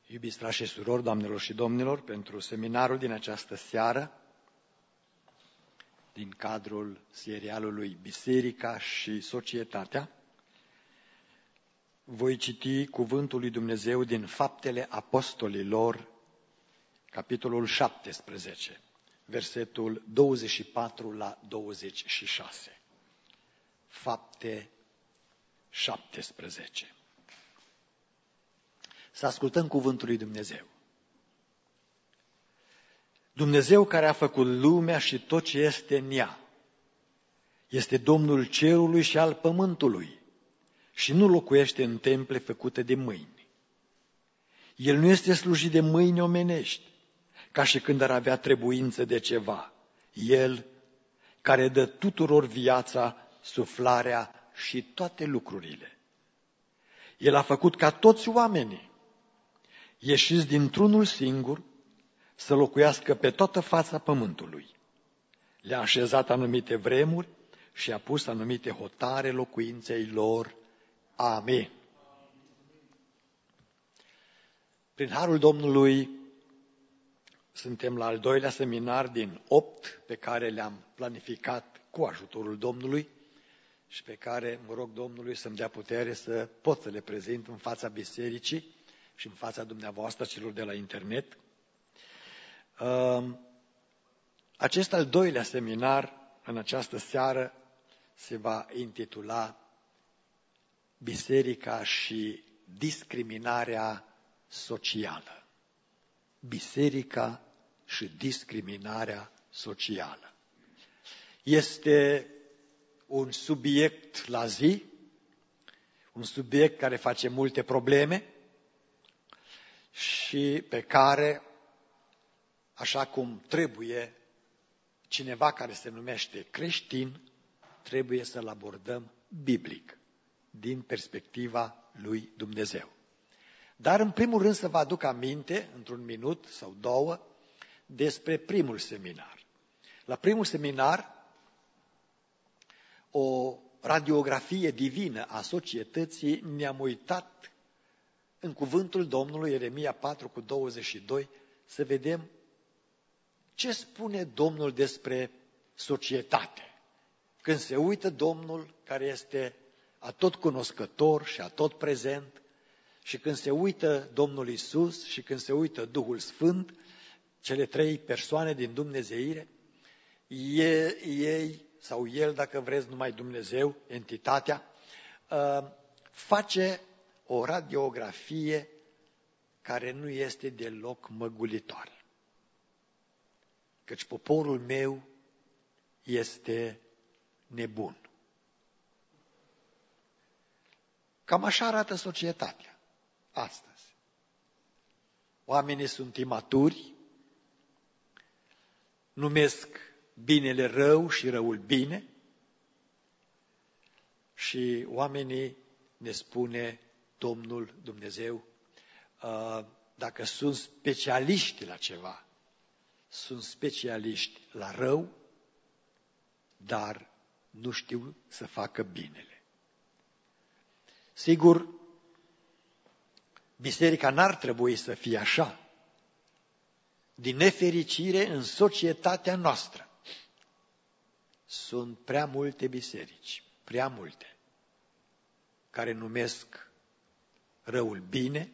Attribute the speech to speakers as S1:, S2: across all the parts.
S1: Iubiți frați și surori, doamnelor și domnilor, pentru seminarul din această seară, din cadrul serialului Biserica și Societatea, voi citi cuvântul lui Dumnezeu din Faptele Apostolilor, capitolul 17, versetul 24 la 26. Fapte 17. Să ascultăm cuvântul lui Dumnezeu. Dumnezeu care a făcut lumea și tot ce este în ea, este Domnul cerului și al pământului și nu locuiește în temple făcute de mâini. El nu este slujit de mâini omenești, ca și când ar avea trebuință de ceva. El care dă tuturor viața, suflarea și toate lucrurile. El a făcut ca toți oamenii, ieșiți dintr-unul singur, să locuiască pe toată fața pământului. Le-a așezat anumite vremuri și a pus anumite hotare locuinței lor. Amin. Prin harul Domnului suntem la al doilea seminar din 8 pe care le-am planificat cu ajutorul Domnului și pe care mă rog Domnului să-mi dea putere să pot să le prezint în fața bisericii și în fața dumneavoastră celor de la internet. Acest al doilea seminar în această seară se va intitula Biserica și discriminarea socială. Biserica și discriminarea socială. Este un subiect la zi, un subiect care face multe probleme și pe care, așa cum trebuie, cineva care se numește creștin, trebuie să-l abordăm biblic, din perspectiva lui Dumnezeu. Dar în primul rând să vă aduc aminte, într-un minut sau două, despre primul seminar. La primul seminar, o radiografie divină a societății, ne-am uitat în cuvântul Domnului, Ieremia 4:22, să vedem ce spune Domnul despre societate. Când se uită Domnul, care este atotcunoscător și atotprezent, și când se uită Domnul Iisus și când se uită Duhul Sfânt, cele trei persoane din Dumnezeire, ei sau El, dacă vreți, numai Dumnezeu, entitatea, face o radiografie care nu este deloc măgulitoare. Căci poporul meu este nebun. Cam așa arată societatea astăzi. Oamenii sunt imaturi, numesc binele rău și răul bine și oamenii, ne spune Domnul Dumnezeu, dacă sunt specialiști la ceva, sunt specialiști la rău, dar nu știu să facă binele. Sigur, biserica n-ar trebui să fie așa. Din nefericire, în societatea noastră sunt prea multe biserici, prea multe, care numesc răul bine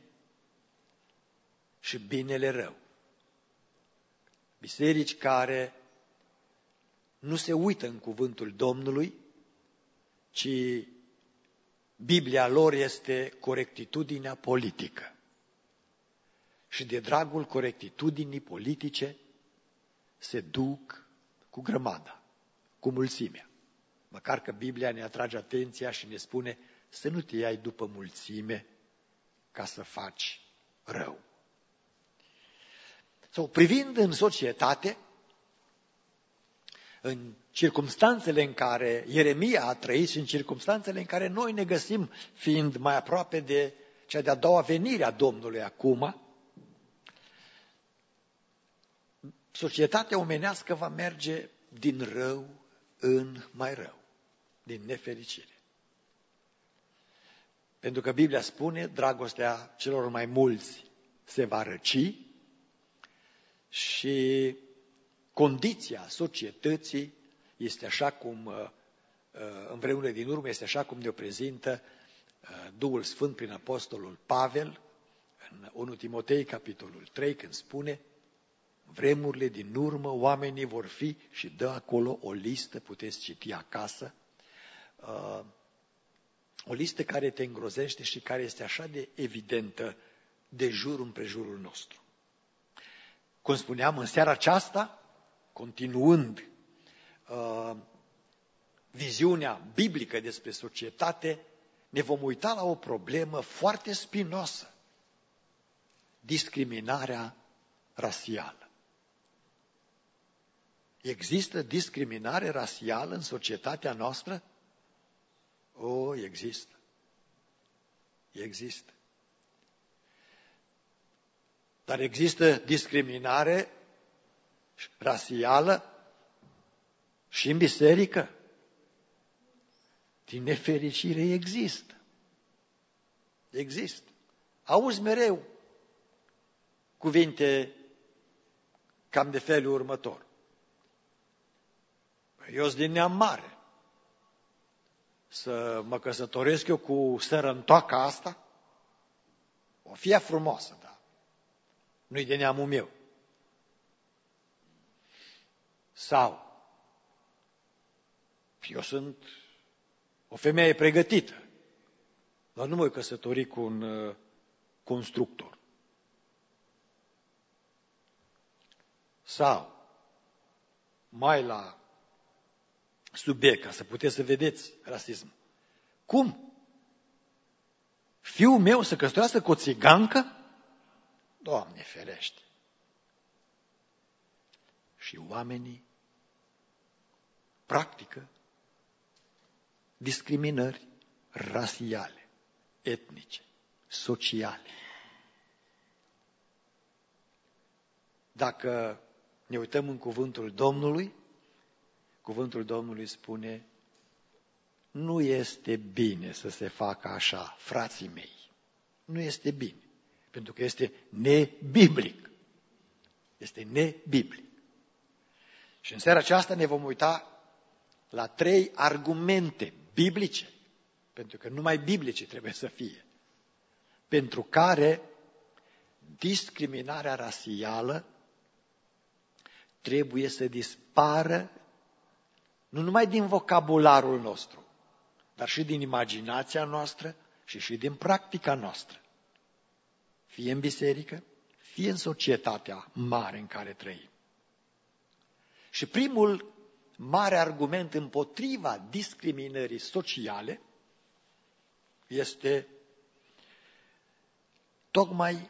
S1: și binele rău. Biserici care nu se uită în cuvântul Domnului, ci Biblia lor este corectitudinea politică. Și de dragul corectitudinii politice se duc cu grămada, cu mulțimea. Măcar că Biblia ne atrage atenția și ne spune să nu te iai după mulțime ca să faci rău. Sau privind în societate, în circumstanțele în care Ieremia a trăit și în circumstanțele în care noi ne găsim, fiind mai aproape de cea de-a doua venire a Domnului acum, societatea omenească va merge din rău în mai rău, din nefericire. Pentru că Biblia spune, dragostea celor mai mulți se va răci și condiția societății este așa cum, în vremurile din urmă, este așa cum ne-o prezintă Duhul Sfânt prin Apostolul Pavel, în 1 Timotei, capitolul 3, când spune: vremurile din urmă, oamenii vor fi, și dă acolo o listă, puteți citi acasă, o listă care te îngrozește și care este așa de evidentă de jur împrejurul nostru. Cum spuneam, în seara aceasta, continuând viziunea biblică despre societate, ne vom uita la o problemă foarte spinoasă: discriminarea rasială. Există discriminare rasială în societatea noastră? O, există. Există. Dar există discriminare rasială și în biserică? Din nefericire există. Există. Auzi mereu cuvinte cam de felul următor: eu sunt din neam mare. Să mă căsătoresc eu cu sărăntoaca asta? O fie frumoasă, dar nu-i de neamul meu. Sau eu sunt o femeie pregătită, dar nu mă voi căsători cu un constructor. Sau mai la subiect, ca să puteți să vedeți rasismul. Cum? Fiul meu să căsătorească cu o țigancă? Doamne ferește! Și oamenii practică discriminări rasiale, etnice, sociale. Dacă ne uităm în cuvântul Domnului, cuvântul Domnului spune: nu este bine să se facă așa, frații mei. Nu este bine, pentru că este nebiblic. Este nebiblic. Și în seara aceasta ne vom uita la 3 argumente biblice, pentru că numai biblice trebuie să fie, pentru care discriminarea rasială trebuie să dispară nu numai din vocabularul nostru, dar și din imaginația noastră și din practica noastră, fie în biserică, fie în societatea mare în care trăim. Și primul mare argument împotriva discriminării sociale este tocmai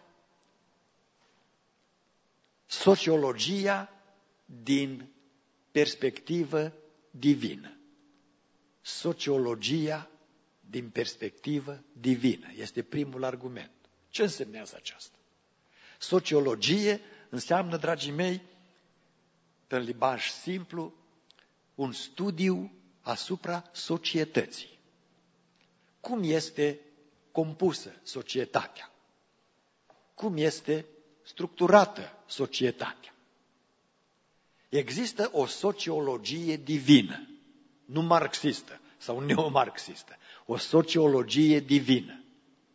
S1: sociologia din perspectivă divină. Sociologia din perspectivă divină este primul argument. Ce însemnează aceasta? Sociologie înseamnă, dragii mei, pe limbaj simplu, un studiu asupra societății. Cum este compusă societatea? Cum este structurată societatea? Există o sociologie divină, nu marxistă sau neomarxistă, o sociologie divină.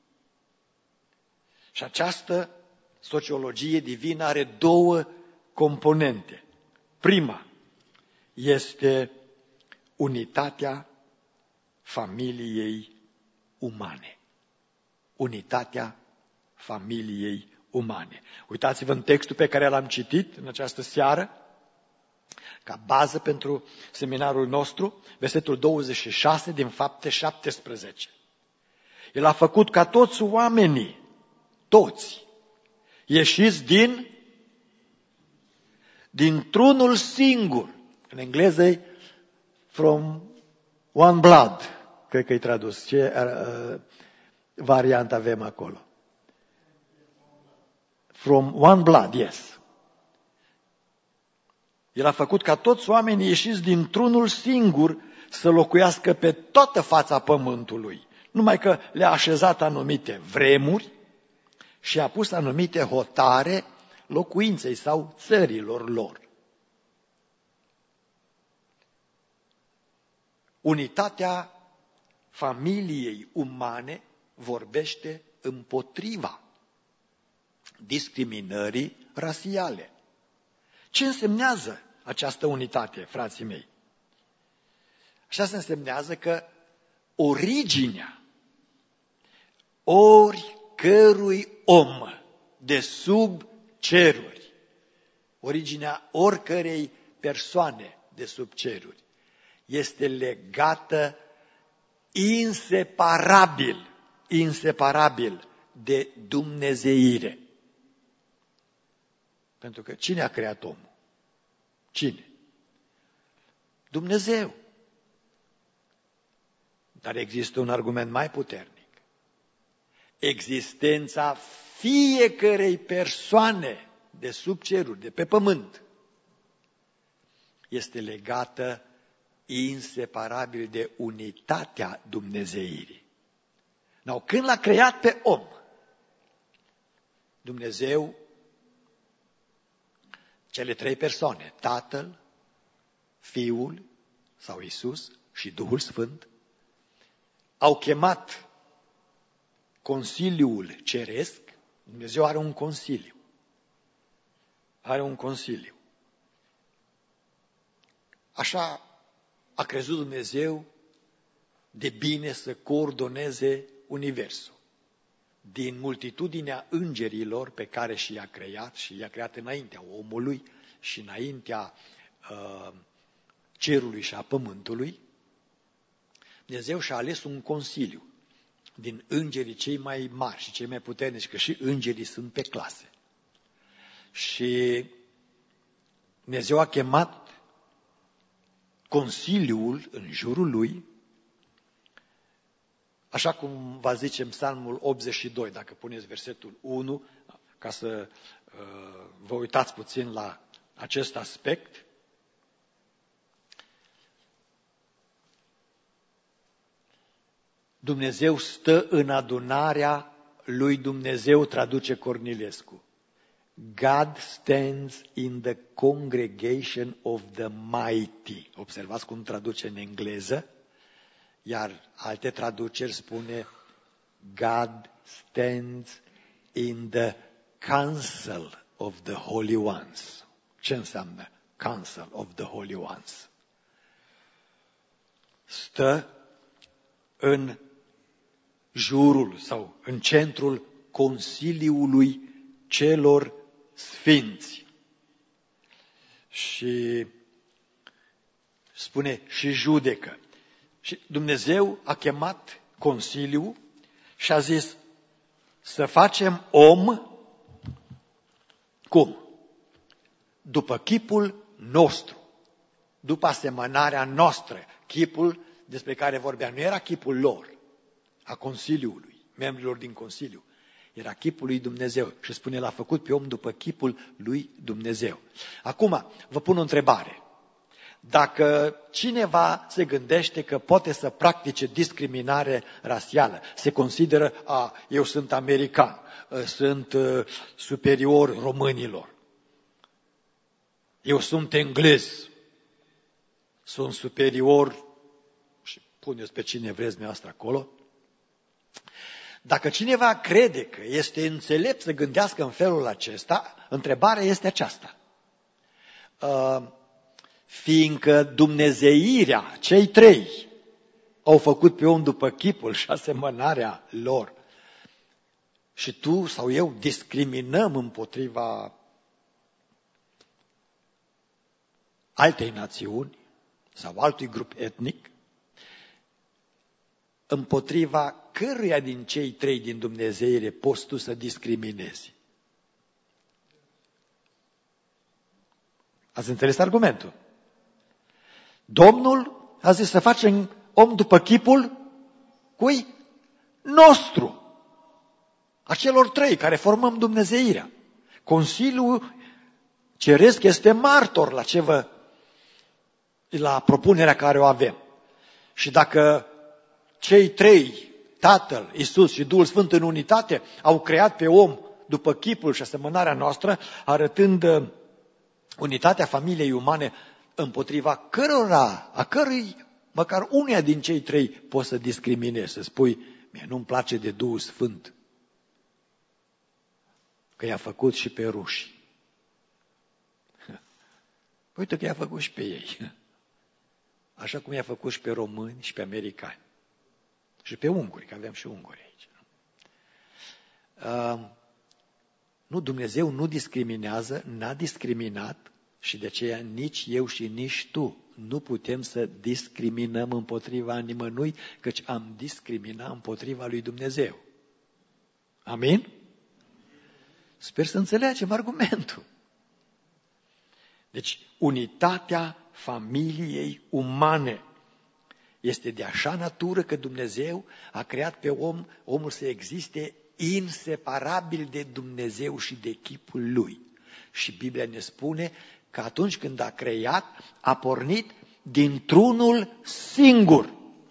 S1: Și această sociologie divină are 2 componente. Prima este unitatea familiei umane. Unitatea familiei umane. Uitați-vă în textul pe care l-am citit în această seară, ca bază pentru seminarul nostru, versetul 26 din Fapte 17. El a făcut ca toți oamenii, toți, ieșiți dintr-unul singur. În engleză e from one blood, cred că e tradus. Ce variant avem acolo? From one blood, yes. El a făcut ca toți oamenii ieșiți dintr-unul singur să locuiască pe toată fața pământului. Numai că le-a așezat anumite vremuri și a pus anumite hotare locuinței sau țărilor lor. Unitatea familiei umane vorbește împotriva discriminării rasiale. Ce însemnează această unitate, frații mei? Așa se însemnează că originea oricărui om de sub ceruri, originea oricărei persoane de sub ceruri, este legată inseparabil de dumnezeire. Pentru că cine a creat omul? Cine? Dumnezeu. Dar există un argument mai puternic. Existența fiecărei persoane de sub ceruri, de pe pământ, este legată inseparabil de unitatea dumnezeirii. Când l-a creat pe om, Dumnezeu, cele trei persoane, Tatăl, Fiul sau Iisus și Duhul Sfânt, au chemat Consiliul Ceresc. Dumnezeu are un consiliu. Are un consiliu. Așa a crezut Dumnezeu de bine să coordoneze universul. Din multitudinea îngerilor pe care și i-a creat, și i-a creat înaintea omului și înaintea cerului și a pământului, Dumnezeu și-a ales un consiliu din îngerii cei mai mari și cei mai puternici, că și îngerii sunt pe clase. Și Dumnezeu a chemat consiliul în jurul lui, așa cum va zice în Psalmul 82, dacă puneți versetul 1, ca să vă uitați puțin la acest aspect. Dumnezeu stă în adunarea lui Dumnezeu, traduce Cornilescu. God stands in the congregation of the mighty. Observați cum traduce în engleză, iar alte traduceri spune God stands in the council of the holy ones. Ce înseamnă council of the holy ones? Stă în jurul sau în centrul consiliului celor sfinți. Și spune și judecă. Și Dumnezeu a chemat consiliul și a zis să facem om cum? După chipul nostru, după asemănarea noastră. Chipul despre care vorbea nu era chipul lor, a consiliului, membrilor din consiliu. Era chipul lui Dumnezeu și spune, l-a făcut pe om după chipul lui Dumnezeu. Acum, vă pun o întrebare. Dacă cineva se gândește că poate să practice discriminare rasială, se consideră, eu sunt american, sunt superior românilor, eu sunt englez, sunt superior, și puneți pe cine vreți dumneavoastră acolo. Dacă cineva crede că este înțelept să gândească în felul acesta, întrebarea este aceasta. Fiindcă dumnezeirea, cei trei, au făcut pe om după chipul și asemănarea lor, și tu sau eu discriminăm împotriva altei națiuni sau altui grup etnic, împotriva căruia din cei trei din dumnezeire poți tu să discriminezi? Ați înțeles argumentul? Domnul a zis să facem om după chipul cui? Nostru. A celor trei care formăm dumnezeirea. Consiliul Ceresc este martor la propunerea care o avem. Și dacă cei trei, Tatăl, Iisus și Duhul Sfânt în unitate, au creat pe om după chipul și asemănarea noastră, arătând unitatea familiei umane împotriva cărui, măcar uneia din cei trei poți să discriminezi, să spui, mie nu-mi place de Duhul Sfânt, că i-a făcut și pe ruși. Uite că i-a făcut și pe ei. Așa cum i-a făcut și pe români și pe americani. Și pe unguri, că avem și unguri aici. Nu, Dumnezeu nu discriminează, n-a discriminat și de aceea nici eu și nici tu nu putem să discriminăm împotriva nimănui, căci am discriminat împotriva lui Dumnezeu. Amin? Sper să înțelegem argumentul. Deci, unitatea familiei umane este de așa natură că Dumnezeu a creat pe omul să existe inseparabil de Dumnezeu și de chipul lui. Și Biblia ne spune că atunci când a creat, a pornit dintr-unul singur.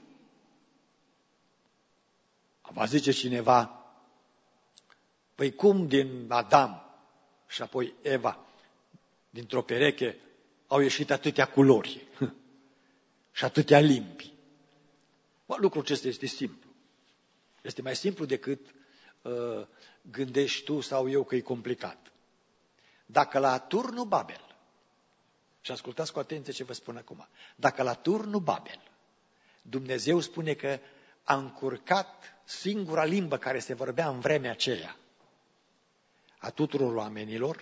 S1: Va zice cineva, păi cum din Adam și apoi Eva, dintr-o pereche, au ieșit atâtea culori și atâtea limbi? Lucrul acesta este simplu. Este mai simplu decât gândești tu sau eu că e complicat. Dacă la turnul Babel, și ascultați cu atenție ce vă spun acum, dacă la turnul Babel Dumnezeu spune că a încurcat singura limbă care se vorbea în vremea aceea a tuturor oamenilor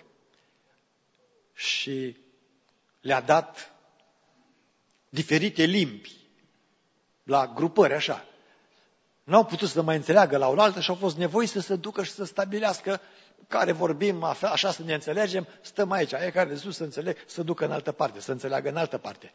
S1: și le-a dat diferite limbi la grupări așa, n-au putut să mai înțeleagă la oaltă și au fost nevoiți să se ducă și să stabilească care vorbim, așa să ne înțelegem, stăm aici, aia care de sus să înțeleg, să ducă în altă parte, să înțeleagă în altă parte.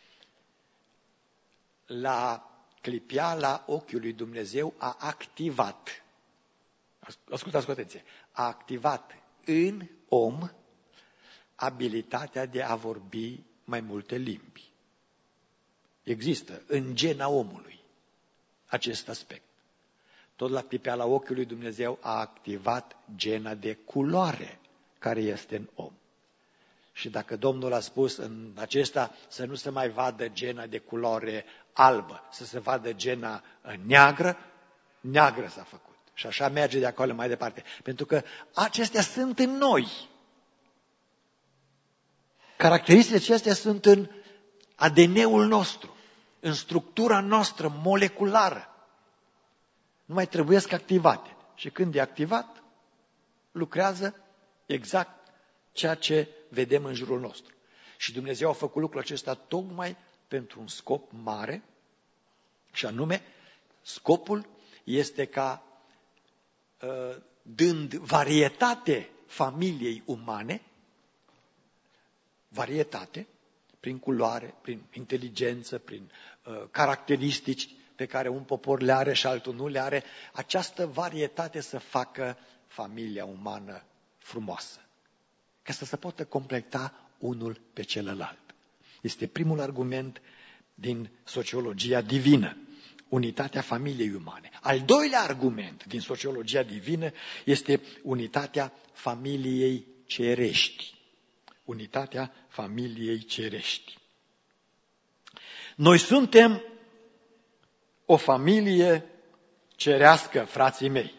S1: La clipeala ochiului lui Dumnezeu a activat, ascultați cu atenție, a activat în om abilitatea de a vorbi mai multe limbi. Există în gena omului acest aspect. Tot la clipeala ochiului lui Dumnezeu a activat gena de culoare care este în om. Și dacă Domnul a spus în acesta să nu se mai vadă gena de culoare albă, să se vadă gena neagră, neagră s-a făcut. Și așa merge de acolo mai departe. Pentru că acestea sunt în noi. Caracteristicile acestea sunt în ADN-ul nostru, în structura noastră moleculară. Nu mai trebuiesc activate. Și când e activat, lucrează exact ceea ce vedem în jurul nostru. Și Dumnezeu a făcut lucrul acesta tocmai pentru un scop mare, și anume, scopul este ca, dând varietate familiei umane, varietate, prin culoare, prin inteligență, prin caracteristici pe care un popor le are și altul nu le are, această varietate să facă familia umană frumoasă, ca să se poată completa unul pe celălalt. Este primul argument din sociologia divină, unitatea familiei umane. Al doilea argument din sociologia divină este unitatea familiei cerești. Unitatea familiei cerești. Noi suntem o familie cerească, frații mei.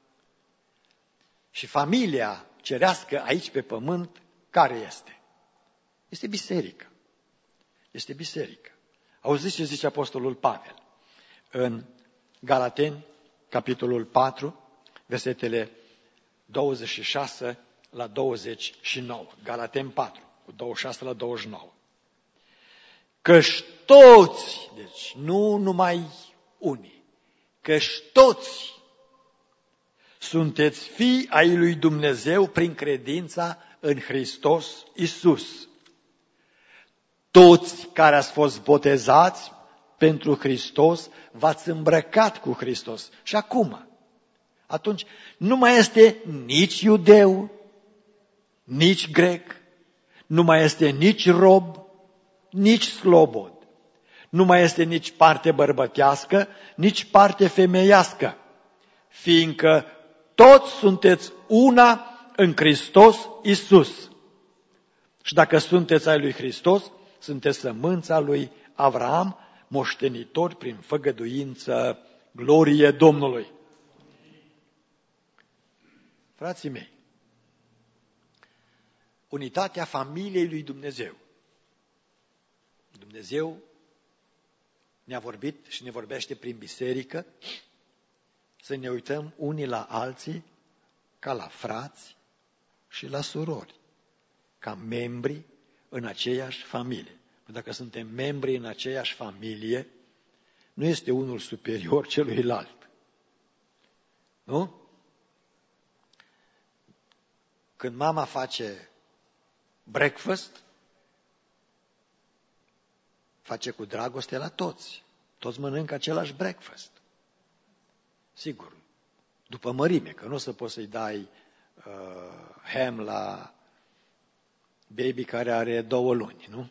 S1: Și familia cerească aici pe pământ, care este? Este biserica. Este biserica. Auziți ce zice Apostolul Pavel în Galateni, capitolul 4, versetele 26 la 29. Galateni 4, cu 26 la 29. Căci toți, deci nu numai unii, căci toți sunteți fii ai lui Dumnezeu prin credința în Hristos Iisus. Toți care ați fost botezați pentru Hristos, v-ați îmbrăcat cu Hristos. Și acum, atunci, nu mai este nici iudeu, nici grec, nu mai este nici rob, nici slobod. Nu mai este nici parte bărbătească, nici parte femeiască, fiindcă toți sunteți una în Hristos Iisus. Și dacă sunteți ai lui Hristos, sunteți sămânța lui Avraam, moștenitori prin făgăduință, glorie Domnului. Frații mei, unitatea familiei lui Dumnezeu. Dumnezeu ne-a vorbit și ne vorbește prin biserică să ne uităm unii la alții ca la frați și la surori, ca membri în aceeași familie. Dacă suntem membri în aceeași familie, nu este unul superior celuilalt. Nu? Când mama face breakfast, face cu dragoste la toți. Toți mănâncă același breakfast. Sigur, după mărime, că nu o să poți să-i dai ham la baby care are 2 luni, nu?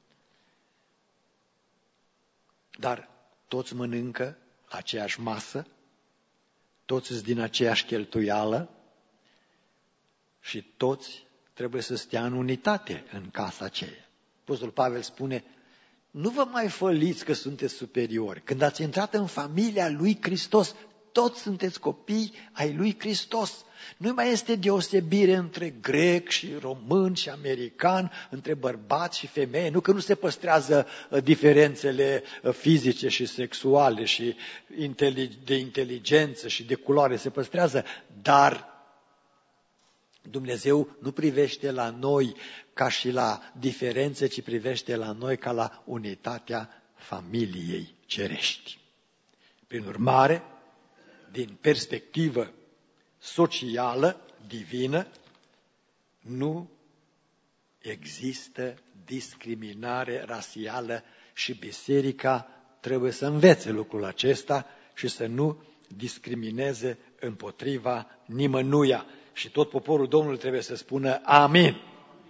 S1: Dar toți mănâncă la aceeași masă, toți sunt din aceeași cheltuială și toți trebuie să stea în unitate în casa aceea. Apostolul Pavel spune, nu vă mai făliți că sunteți superiori. Când ați intrat în familia lui Hristos, toți sunteți copii ai lui Hristos. Nu mai este deosebire între grec și român și american, între bărbați și femei. Nu că nu se păstrează diferențele fizice și sexuale și de inteligență și de culoare, se păstrează, dar Dumnezeu nu privește la noi ca și la diferențe, ci privește la noi ca la unitatea familiei cerești. Prin urmare, din perspectivă socială, divină, nu există discriminare rasială și biserica trebuie să învețe lucrul acesta și să nu discrimineze împotriva nimănuia. Și tot poporul Domnului trebuie să spună amin.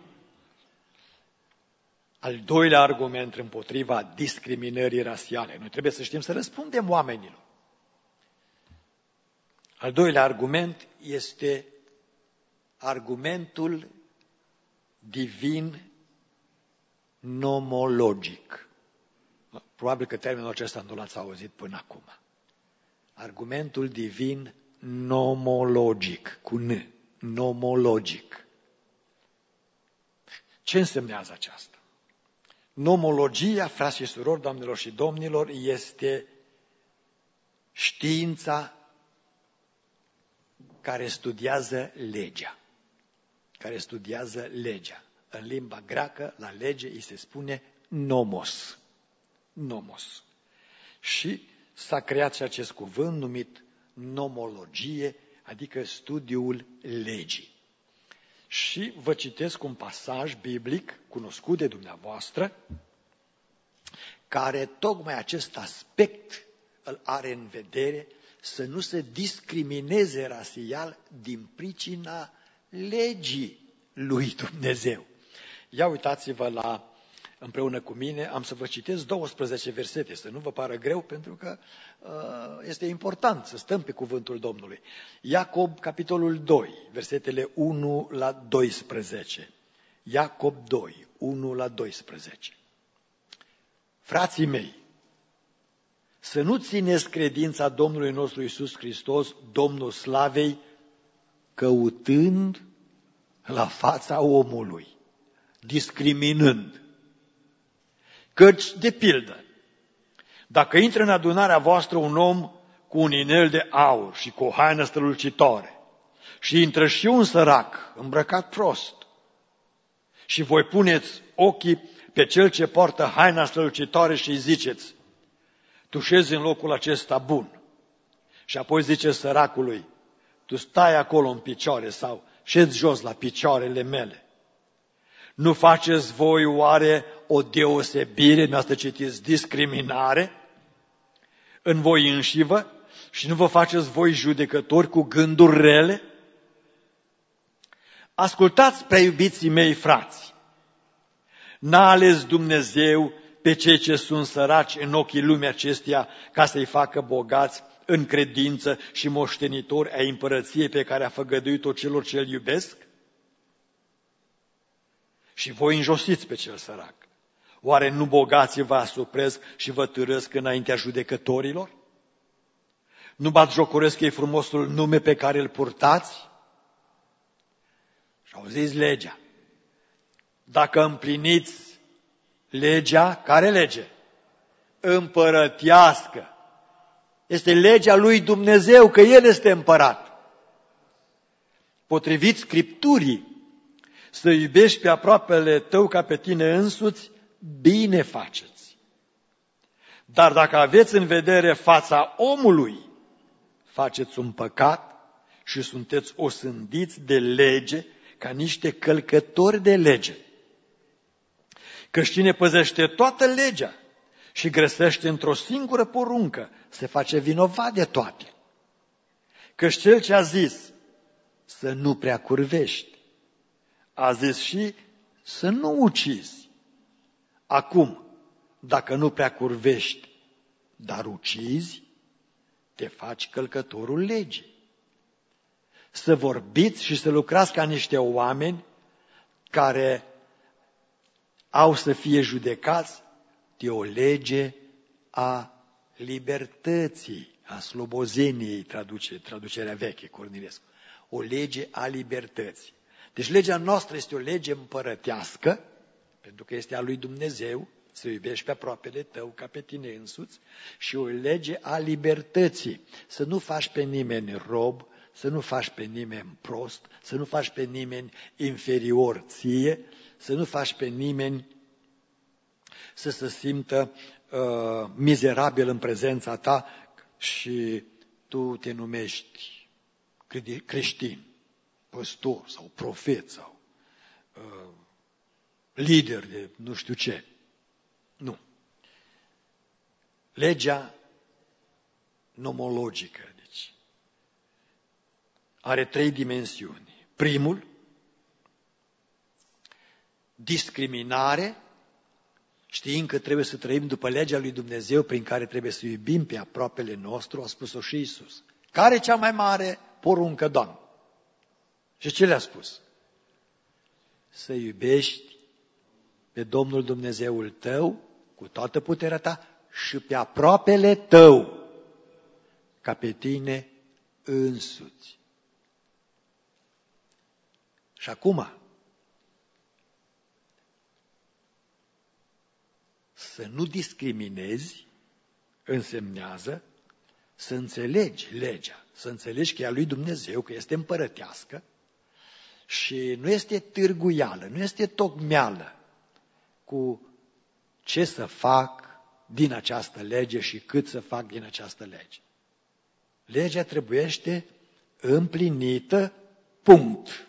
S1: Al doilea argument împotriva discriminării rasiale. Noi trebuie să știm să răspundem oamenilor. Al doilea argument este argumentul divin nomologic. Probabil că termenul acesta nu l-ați auzit până acum. Argumentul divin nomologic, cu N, nomologic. Ce însemnează aceasta? Nomologia, frați și surori, doamnelor și domnilor, este știința care studiază legea. Care studiază legea. În limba greacă, la lege, îi se spune nomos. Nomos. Și s-a creat și acest cuvânt numit nomologie, adică studiul legii. Și vă citesc un pasaj biblic cunoscut de dumneavoastră, care tocmai acest aspect îl are în vedere, să nu se discrimineze rasial din pricina legii lui Dumnezeu. Ia uitați-vă împreună cu mine, am să vă citesc 12 versete, să nu vă pară greu, pentru că este important să stăm pe cuvântul Domnului. Iacob, capitolul 2, versetele 1 la 12. Iacob 2, 1 la 12. Frații mei, să nu țineți credința Domnului nostru Iisus Hristos, Domnul Slavei, căutând la fața omului, discriminând. Căci, de pildă, dacă intră în adunarea voastră un om cu un inel de aur și cu o haină strălucitoare și intră și un sărac îmbrăcat prost și voi puneți ochii pe cel ce poartă haina strălucitoare și îi ziceți, tu șezi în locul acesta bun. Și apoi zice săracului, tu stai acolo în picioare sau șezi jos la picioarele mele. Nu faceți voi oare o deosebire, mi-ați citiți, discriminare în voi înșivă și nu vă faceți voi judecători cu gânduri rele? Ascultați, prea iubiții mei frați, n-a ales Dumnezeu pe cei ce sunt săraci în ochii lumii acesteia ca să-i facă bogați în credință și moștenitori ai împărăției pe care a făgăduit-o celor ce îl iubesc? Și voi înjosiți pe cel sărac. Oare nu bogații vă asupresc și vă târăsc înaintea judecătorilor? Nu batjocoresc ei frumosul nume pe care îl purtați? Și auziți legea. Dacă împliniți legea, care lege? Împărătească. Este legea lui Dumnezeu, că El este împărat. Potrivit Scripturii, să iubești pe aproapele tău ca pe tine însuți, bine faceți. Dar dacă aveți în vedere fața omului, faceți un păcat și sunteți osândiți de lege ca niște călcători de lege. Căci cine păzește toată legea și greșește într-o singură poruncă, se face vinovat de toate. Căci cel ce a zis să nu prea curvești, a zis și să nu ucizi. Acum, dacă nu prea curvești, dar ucizi, te faci călcătorul legii. Să vorbiți și să lucrați ca niște oameni care au să fie judecați de o lege a libertății, a slobozeniei, traducerea veche, Cornilescu. O lege a libertății. Deci legea noastră este o lege împărătească, pentru că este a lui Dumnezeu, să iubești pe aproapele tău ca pe tine însuți, și o lege a libertății, să nu faci pe nimeni rob, să nu faci pe nimeni prost, să nu faci pe nimeni inferior ție, să nu faci pe nimeni să se simtă mizerabil în prezența ta și tu te numești creștin, păstor sau profet sau lider de nu știu ce. Nu. Legea nomologică, deci, are 3 dimensiuni. Primul, discriminare, știind că trebuie să trăim după legea lui Dumnezeu prin care trebuie să iubim pe aproapele nostru, a spus-o și Iisus. Care e cea mai mare poruncă, Doamne? Și ce le-a spus? Să iubești pe Domnul Dumnezeul tău cu toată puterea ta și pe aproapele tău ca pe tine însuți. Și acum, să nu discriminezi însemnează să înțelegi legea, să înțelegi că e a lui Dumnezeu, că este împărătească și nu este târguială, nu este tocmeală cu ce să fac din această lege și cât să fac din această lege. Legea trebuiește împlinită, punct.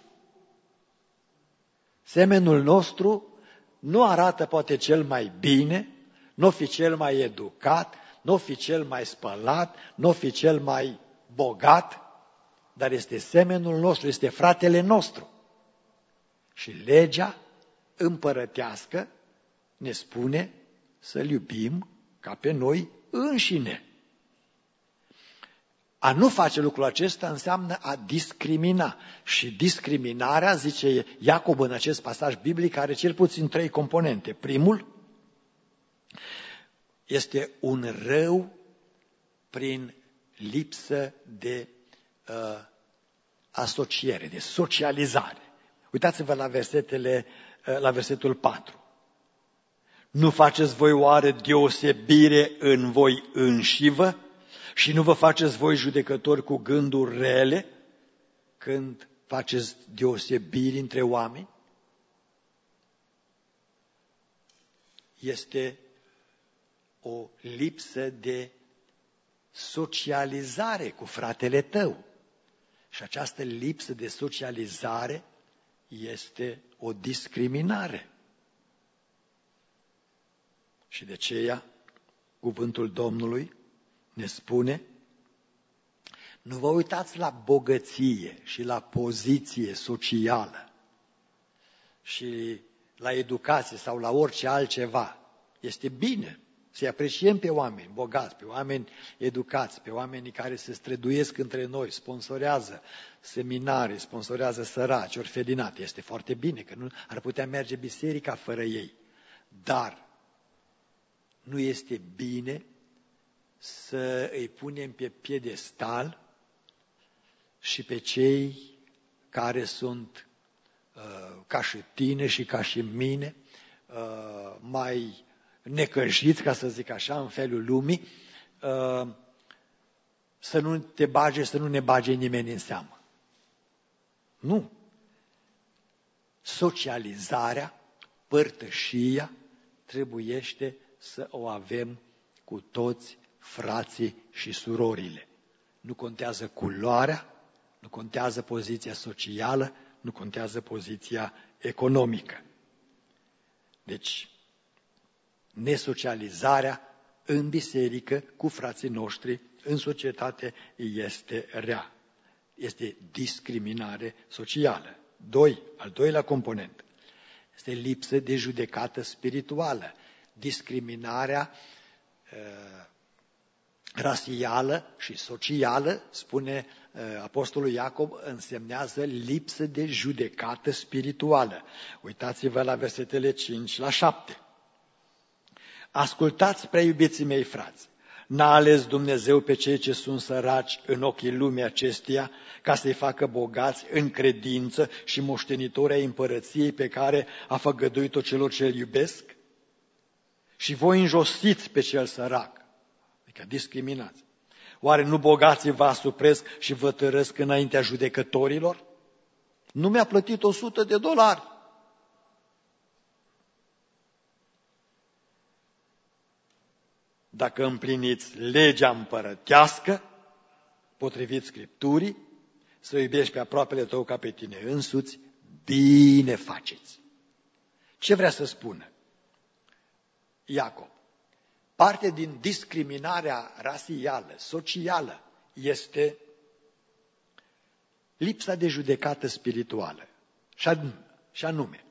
S1: Semenul nostru nu arată poate cel mai bine, nu fi cel mai educat, nu fi cel mai spălat, nu fi cel mai bogat, dar este semenul nostru, este fratele nostru. Și legea împărătească ne spune să-l iubim ca pe noi înșine. A nu face lucrul acesta înseamnă a discrimina. Și discriminarea, zice Iacob în acest pasaj biblic, are cel puțin 3 componente. Primul este un rău prin lipsă de asociere, de socializare. Uitați-vă la versetul 4. Nu faceți voi oare deosebire în voi înșivă și nu vă faceți voi judecători cu gânduri rele când faceți deosebiri între oameni? Este o lipsă de socializare cu fratele tău. Și această lipsă de socializare este o discriminare. Și de aceea, cuvântul Domnului ne spune, nu vă uitați la bogăție și la poziție socială și la educație sau la orice altceva. Este bine Să-i apreciem pe oameni bogați, pe oameni educați, pe oamenii care se străduiesc între noi, sponsorează seminarii, sponsorează săraci, orfelinate. Este foarte bine, că nu ar putea merge biserica fără ei. Dar nu este bine să îi punem pe piedestal și pe cei care sunt ca și tine și ca și mine, mai necăjiți, ca să zic așa, în felul lumii, să nu te bage, să nu ne bage nimeni în seamă. Nu. Socializarea, părtășia, trebuiește să o avem cu toți frații și surorile. Nu contează culoarea, nu contează poziția socială, nu contează poziția economică. Deci, nesocializarea în biserică cu frații noștri, în societate, este rea. Este discriminare socială. Al doilea component este lipsă de judecată spirituală. Discriminarea rasială și socială, spune Apostolul Iacob, însemnează lipsă de judecată spirituală. Uitați-vă la versetele 5-7. Ascultați, prea iubiții mei frați, n-a ales Dumnezeu pe cei ce sunt săraci în ochii lumii acesteia ca să-i facă bogați în credință și moștenitori ai împărăției pe care a făgăduit-o celor ce îl iubesc? Și voi înjosiți pe cel sărac, adică discriminați. Oare nu bogații vă asupresc și vă tărăsc înaintea judecătorilor? Nu mi-a plătit $100. Dacă împliniți legea împărătească, potrivit Scripturii, să iubești pe aproapele tău ca pe tine însuți, bine faceți. Ce vrea să spună Iacob? Parte din discriminarea rasială, socială, este lipsa de judecată spirituală. Și anume,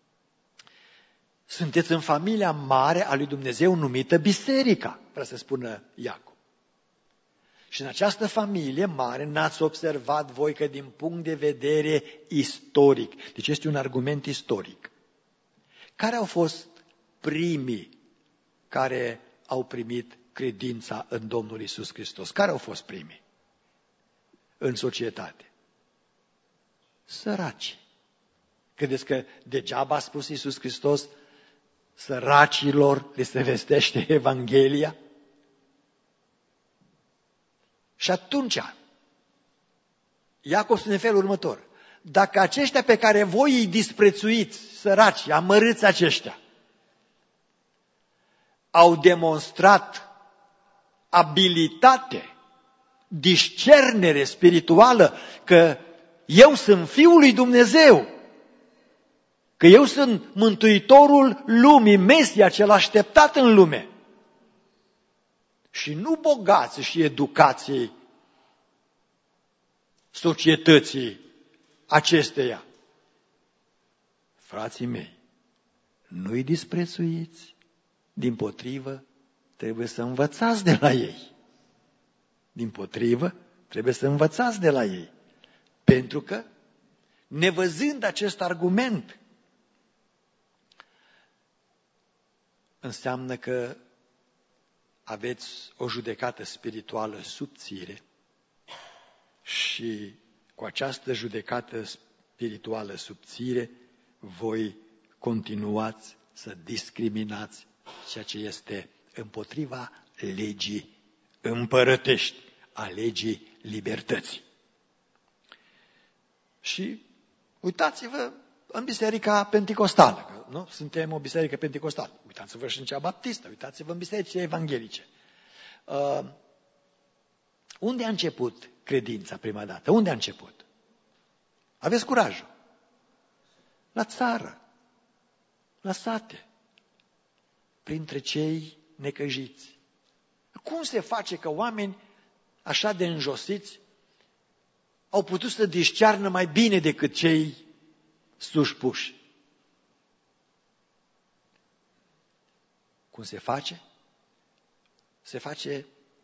S1: sunteți în familia mare a lui Dumnezeu numită biserica, vrea să spună Iacob. Și în această familie mare n-ați observat voi că din punct de vedere istoric, deci este un argument istoric, care au fost primii care au primit credința în Domnul Iisus Hristos? Care au fost primii în societate? Săraci. Credeți că degeaba a spus Iisus Hristos, săracilor le se vestește Evanghelia? Și atunci, Iacov spune în felul următor: dacă aceștia pe care voi îi disprețuiți, săraci, amărâți aceștia, au demonstrat abilitate, discernere spirituală, că eu sunt Fiul lui Dumnezeu, că eu sunt Mântuitorul lumii, Mesia cel așteptat în lume, și nu bogații și educații societății acesteia. Frații mei, nu-i disprețuiți, dimpotrivă, trebuie să învățați de la ei. Dimpotrivă, trebuie să învățați de la ei. Pentru că, nevăzând acest argument, înseamnă că aveți o judecată spirituală subțire și cu această judecată spirituală subțire voi continuați să discriminați ceea ce este împotriva legii împărătești, a legii libertății. Și uitați-vă în biserica penticostală, nu? Suntem o biserică penticostală. Uitați-vă și în cea baptistă, uitați-vă în bisericile evanghelice. Unde a început credința prima dată? Unde a început? Aveți curajul. La țară, la sate, printre cei necăjiți. Cum se face că oameni așa de înjosiți au putut să discearnă mai bine decât cei suspuși? Cum se face? se face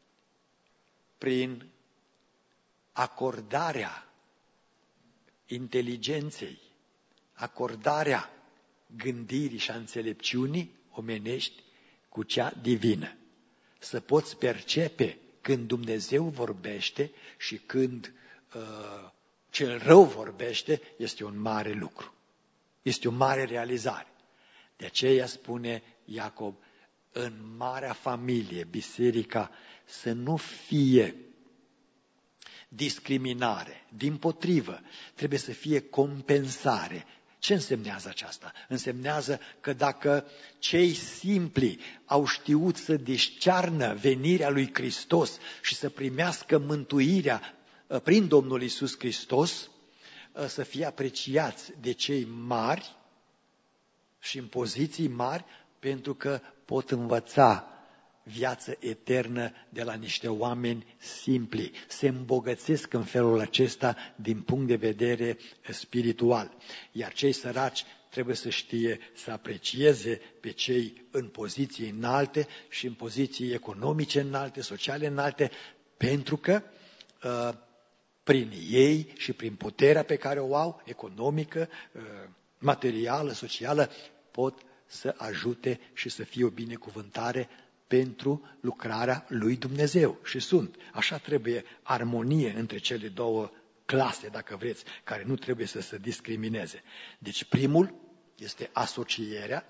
S1: prin acordarea inteligenței, acordarea gândirii și a înțelepciunii omenești cu cea divină. Să poți percepe când Dumnezeu vorbește și când cel rău vorbește, este un mare lucru. Este o mare realizare. De aceea spune Iacob, în marea familie, biserica, să nu fie discriminare. Dimpotrivă, trebuie să fie compensare. Ce însemnează aceasta? Însemnează că dacă cei simpli au știut să discearnă venirea lui Hristos și să primească mântuirea prin Domnul Iisus Hristos, să fie apreciați de cei mari și în poziții mari, pentru că pot învăța viață eternă de la niște oameni simpli. Se îmbogățesc în felul acesta din punct de vedere spiritual. Iar cei săraci trebuie să știe să aprecieze pe cei în poziții înalte și în poziții economice înalte, sociale înalte, pentru că prin ei și prin puterea pe care o au, economică, materială, socială, pot să ajute și să fie o binecuvântare pentru lucrarea lui Dumnezeu. Și sunt. Așa trebuie armonie între cele două clase, dacă vreți, care nu trebuie să se discrimineze. Deci primul este asocierea.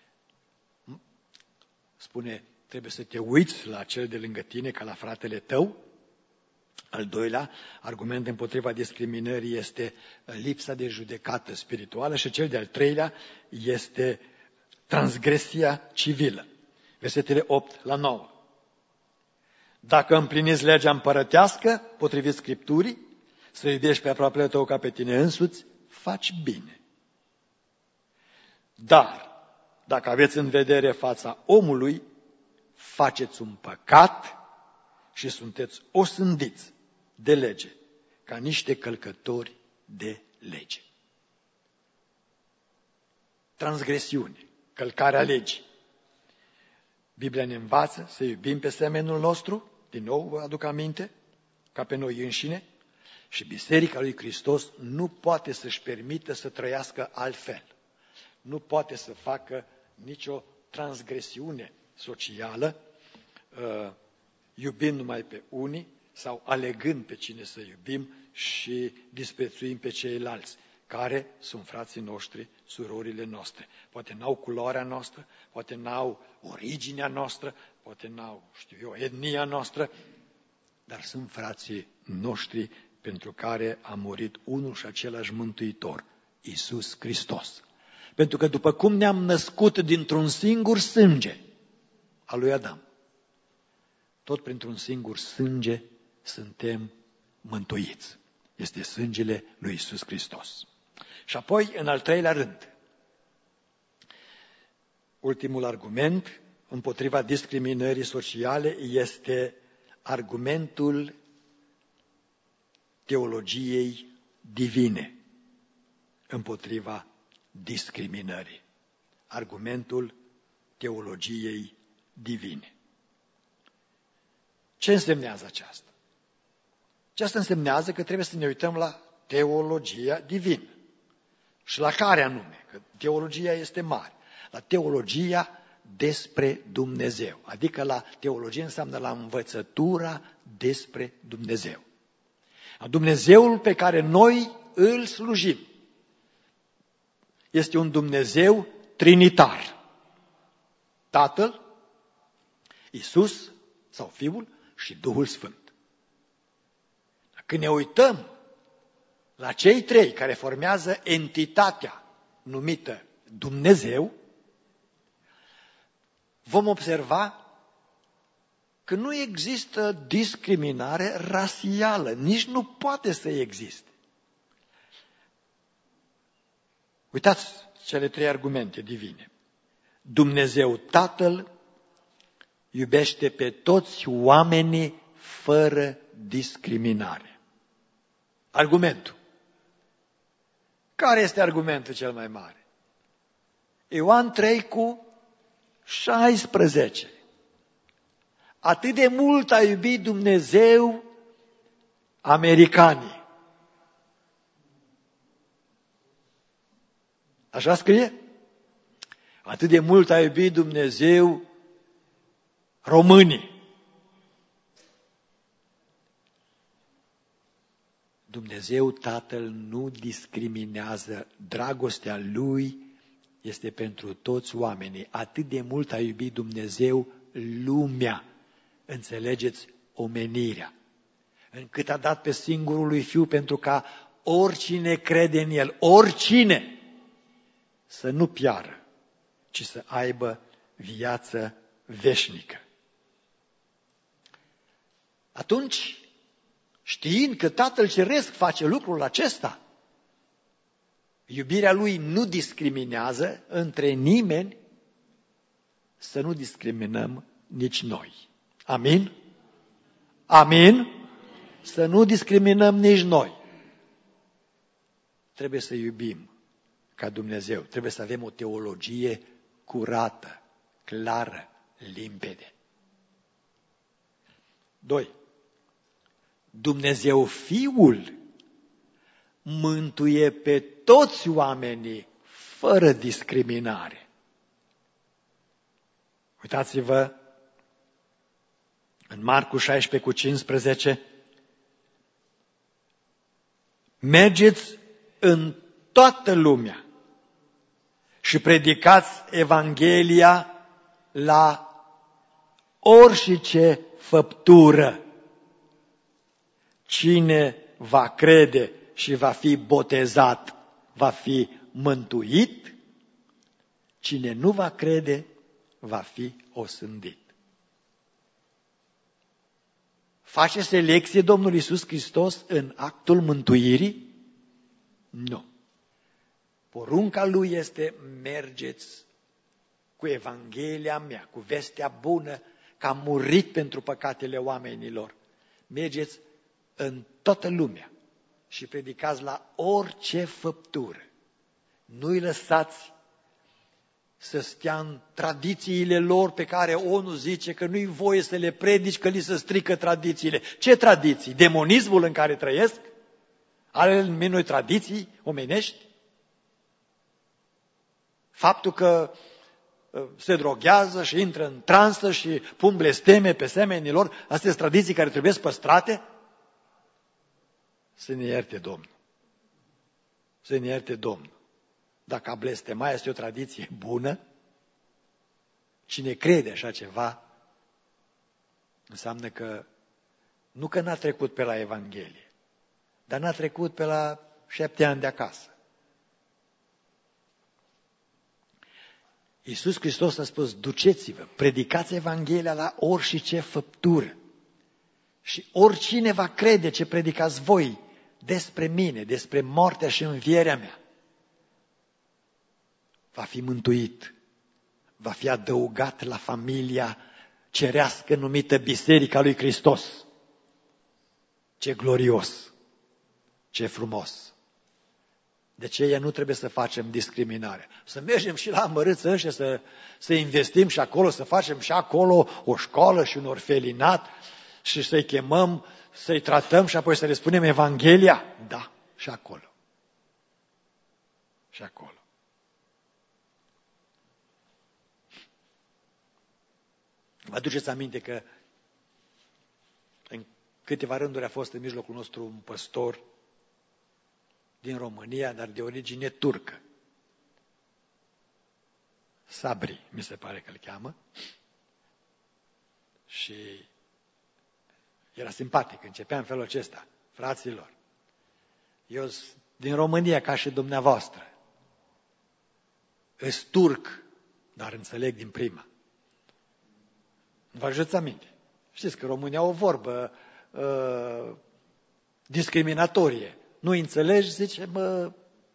S1: Spune, trebuie să te uiți la cel de lângă tine ca la fratele tău. Al doilea argument împotriva discriminării este lipsa de judecată spirituală și cel de-al treilea este transgresia civilă. Versetele 8 la 9. Dacă împliniți legea împărătească, potrivit Scripturii, să iubești pe aproapele tău ca pe tine însuți, faci bine. Dar, dacă aveți în vedere fața omului, faceți un păcat și sunteți osândiți de lege, ca niște călcători de lege. Transgresiune, călcarea legii. Biblia ne învață să iubim pe semenul nostru, din nou vă aduc aminte, ca pe noi înșine, și Biserica lui Hristos nu poate să-și permită să trăiască altfel. Nu poate să facă nicio transgresiune socială, iubind numai pe unii sau alegând pe cine să iubim și disprețuim pe ceilalți, care sunt frații noștri, surorile noastre. Poate n-au culoarea noastră, poate n-au originea noastră, poate n-au, etnia noastră, dar sunt frații noștri pentru care a murit unul și același Mântuitor, Iisus Hristos. Pentru că după cum ne-am născut dintr-un singur sânge al lui Adam, tot printr-un singur sânge suntem mântuiți. Este sângele lui Iisus Hristos. Și apoi, în al treilea rând, ultimul argument împotriva discriminării sociale este argumentul teologiei divine împotriva discriminării. Argumentul teologiei divine. Ce însemnează aceasta? Aceasta însemnează că trebuie să ne uităm la teologia divină. Și la care anume? Că teologia este mare. La teologia despre Dumnezeu. Adică la teologie înseamnă la învățătura despre Dumnezeu. Dumnezeul pe care noi îl slujim este un Dumnezeu trinitar. Tatăl, Iisus sau Fiul și Duhul Sfânt. Când ne uităm la cei trei care formează entitatea numită Dumnezeu, vom observa că nu există discriminare rasială, nici nu poate să existe. Uitați cele trei argumente divine. Dumnezeu Tatăl iubește pe toți oamenii fără discriminare. Argumentul. Care este argumentul cel mai mare? Ioan 3:16. Atât de mult a iubit Dumnezeu americanii. Așa scrie? Atât de mult a iubit Dumnezeu românii. Dumnezeu Tatăl nu discriminează, dragostea Lui este pentru toți oamenii. Atât de mult a iubit Dumnezeu lumea, înțelegeți, omenirea, încât a dat pe singurul lui Fiu pentru ca oricine crede în El, oricine, să nu piară, ci să aibă viață veșnică. Atunci, știind că Tatăl Ceresc face lucrul acesta, iubirea Lui nu discriminează între nimeni, să nu discriminăm nici noi. Amin? Amin? Să nu discriminăm nici noi. Trebuie să iubim ca Dumnezeu. Trebuie să avem o teologie curată, clară, limpede. 2. Dumnezeu Fiul mântuie pe toți oamenii fără discriminare. Uitați-vă în Marcu 16:15. Mergeți în toată lumea și predicați Evanghelia la orice făptură. Cine va crede și va fi botezat, va fi mântuit. Cine nu va crede, va fi osândit. Face selecție Domnul Iisus Hristos în actul mântuirii? Nu. Porunca Lui este: mergeți cu Evanghelia mea, cu vestea bună că am murit pentru păcatele oamenilor. Mergeți în toată lumea și predicați la orice făptură. Nu-i lăsați să stea în tradițiile lor pe care ONU zice că nu-i voie să le predici, că li se strică tradițiile. Ce tradiții? Demonismul în care trăiesc? Are în noi tradiții omenești? Faptul că se droghează și intră în transă și pun blesteme pe semenii lor, astea sunt tradiții care trebuie păstrate? Să ne ierte Domnul. Să ne ierte Domnul. Dacă a blestema este o tradiție bună, cine crede așa ceva, înseamnă că nu că n-a trecut pe la Evanghelie, dar n-a trecut pe la 7 ani de acasă. Iisus Hristos a spus: duceți-vă, predicați Evanghelia la orice făptură. Și oricine va crede ce predicați voi despre mine, despre moartea și învierea mea, va fi mântuit, va fi adăugat la familia cerească numită Biserica lui Hristos. Ce glorios, ce frumos! De aceea nu trebuie să facem discriminare. Să mergem și la amărâți ăștia, să investim și acolo, să facem și acolo o școală și un orfelinat și să-i chemăm, să-i tratăm și apoi să le spunem Evanghelia? Da, și acolo. Și acolo. Vă aduceți aminte că în câteva rânduri a fost în mijlocul nostru un păstor din România, dar de origine turcă. Sabri, mi se pare că îl cheamă. Și era simpatic, începea în felul acesta: fraților, eu sunt din România ca și dumneavoastră. Îs turc, dar înțeleg din prima. Vă ajuți aminte? Știți că România au o vorbă discriminatorie. Nu înțelegi, zice: mă,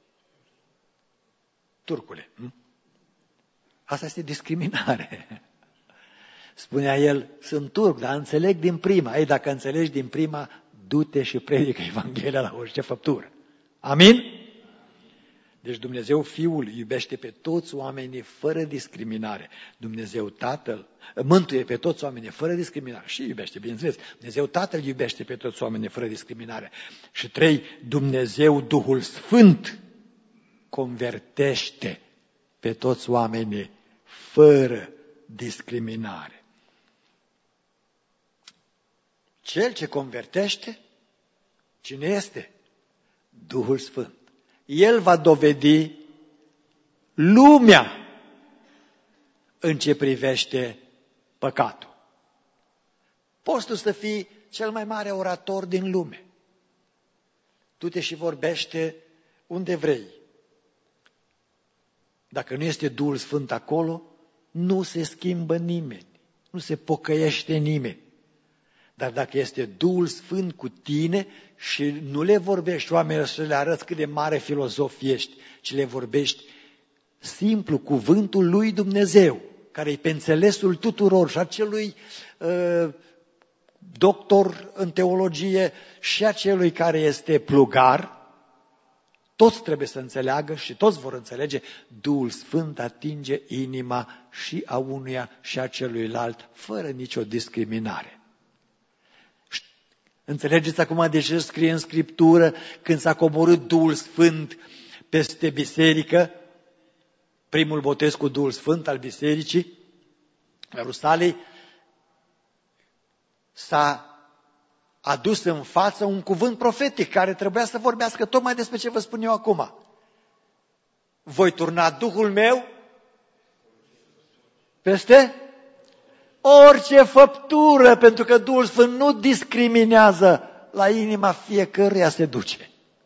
S1: turcule. Asta este discriminare. Spunea el: sunt turc, dar înțeleg din prima. Ei, dacă înțelegi din prima, du-te și predică Evanghelia la orice făptură. Amin? Deci Dumnezeu Fiul iubește pe toți oamenii fără discriminare. Dumnezeu Tatăl mântuie pe toți oamenii fără discriminare. Și iubește, bineînțeles. Dumnezeu Tatăl iubește pe toți oamenii fără discriminare. Și 3, Dumnezeu Duhul Sfânt convertește pe toți oamenii fără discriminare. Cel ce convertește, cine este? Duhul Sfânt. El va dovedi lumea în ce privește păcatul. Poți tu să fii cel mai mare orator din lume. Du-te și vorbește unde vrei. Dacă nu este Duhul Sfânt acolo, nu se schimbă nimeni, nu se pocăiește nimeni. Dar dacă este Duhul Sfânt cu tine și nu le vorbești oamenilor să le arăți cât de mare filozof ești, ci le vorbești simplu cuvântul lui Dumnezeu, care e pe înțelesul tuturor, și acelui doctor în teologie și acelui care este plugar, toți trebuie să înțeleagă și toți vor înțelege, Duhul Sfânt atinge inima și a unuia și a celuilalt, fără nicio discriminare. Înțelegeți acum de ce scrie în Scriptură, când s-a coborât Duhul Sfânt peste biserică, primul botez cu Duhul Sfânt al bisericii, la Rusalei, s-a adus în față un cuvânt profetic care trebuia să vorbească tocmai despre ce vă spun eu acum. Voi turna Duhul meu peste orice făptură, pentru că Duhul Sfânt nu discriminează, la inima fiecăruia se duce.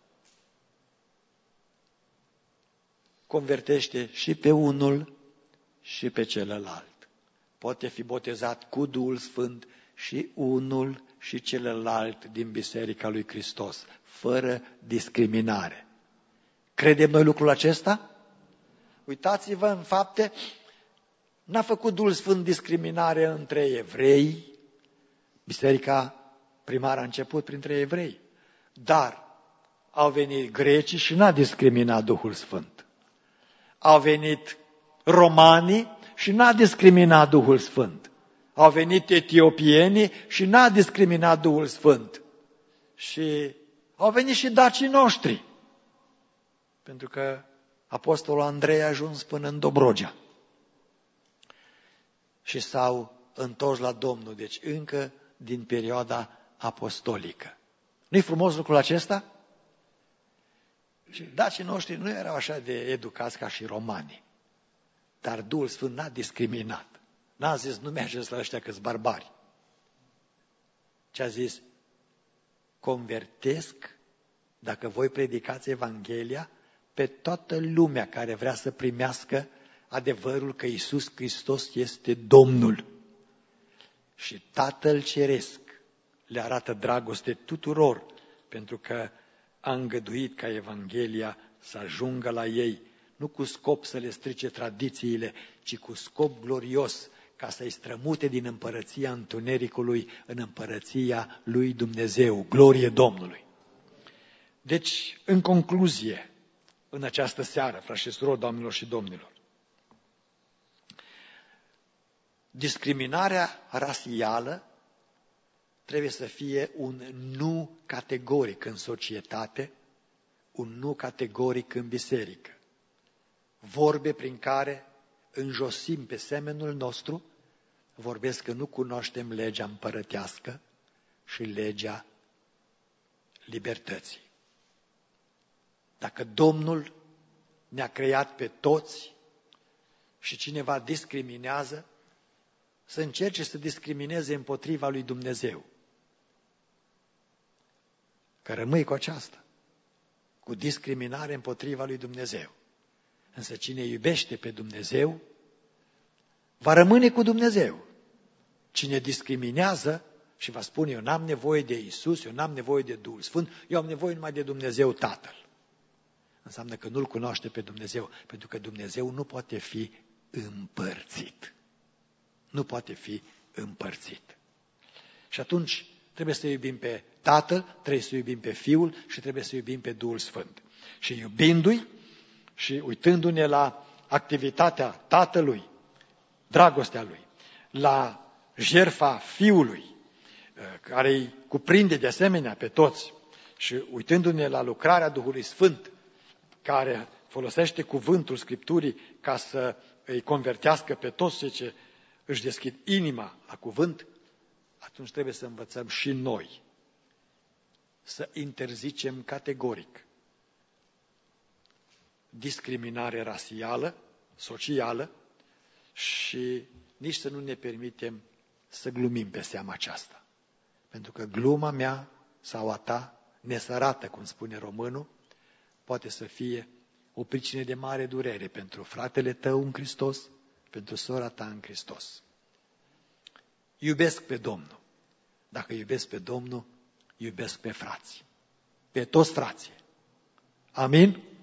S1: Convertește și pe unul și pe celălalt. Poate fi botezat cu Duhul Sfânt și unul și celălalt din Biserica lui Hristos, fără discriminare. Credem noi lucrul acesta? Uitați-vă în fapte, n-a făcut Duhul Sfânt discriminare între evrei, biserica primară a început printre evrei, dar au venit grecii și n-a discriminat Duhul Sfânt. Au venit romanii și n-a discriminat Duhul Sfânt. Au venit etiopienii și n-a discriminat Duhul Sfânt. Și au venit și dacii noștri, pentru că apostolul Andrei a ajuns până în Dobrogea. Și s-au întors la Domnul, deci încă din perioada apostolică. Nu-i frumos lucrul acesta? Și dacii noștri nu erau așa de educați ca și romanii, dar Duhul Sfânt n-a discriminat. N-a zis, nu mergeți la ăștia că-s barbari. Ce a zis? Convertesc, dacă voi predicați Evanghelia, pe toată lumea care vrea să primească adevărul că Iisus Hristos este Domnul. Și Tatăl Ceresc le arată dragoste tuturor, pentru că a îngăduit ca Evanghelia să ajungă la ei, nu cu scop să le strice tradițiile, ci cu scop glorios, ca să-i strămute din împărăția întunericului în împărăția lui Dumnezeu. Glorie Domnului! Deci, în concluzie, în această seară, frați și surori, doamnelor și domnilor, discriminarea rasială trebuie să fie un nu categoric în societate, un nu categoric în biserică. Vorbe prin care înjosim pe semenul nostru, vorbesc că nu cunoaștem legea împărătească și legea libertății. Dacă Domnul ne-a creat pe toți și cineva discriminează, să încerce să discrimineze împotriva lui Dumnezeu. Că rămâi cu aceasta, cu discriminare împotriva lui Dumnezeu. Însă cine iubește pe Dumnezeu, va rămâne cu Dumnezeu. Cine discriminează și va spune, eu n-am nevoie de Iisus, eu n-am nevoie de Duhul Sfânt, eu am nevoie numai de Dumnezeu Tatăl. Înseamnă că nu-L cunoaște pe Dumnezeu, pentru că Dumnezeu nu poate fi împărțit. Nu poate fi împărțit. Și atunci trebuie să iubim pe Tatăl, trebuie să iubim pe Fiul și trebuie să iubim pe Duhul Sfânt. Și iubindu-i, și uitându-ne la activitatea Tatălui, dragostea Lui, la jertfa Fiului, care îi cuprinde de asemenea pe toți, și uitându-ne la lucrarea Duhului Sfânt, care folosește cuvântul Scripturii ca să îi convertească pe toți cei ce își deschid inima la cuvânt, atunci trebuie să învățăm și noi să interzicem categoric discriminare rasială, socială și nici să nu ne permitem să glumim pe seama aceasta. Pentru că gluma mea sau a ta, nesărată, cum spune românul, poate să fie o pricină de mare durere pentru fratele tău în Hristos, pentru sora ta în Hristos. Iubesc pe Domnul. Dacă iubesc pe Domnul, iubesc pe frați. Pe toți frații. Amin?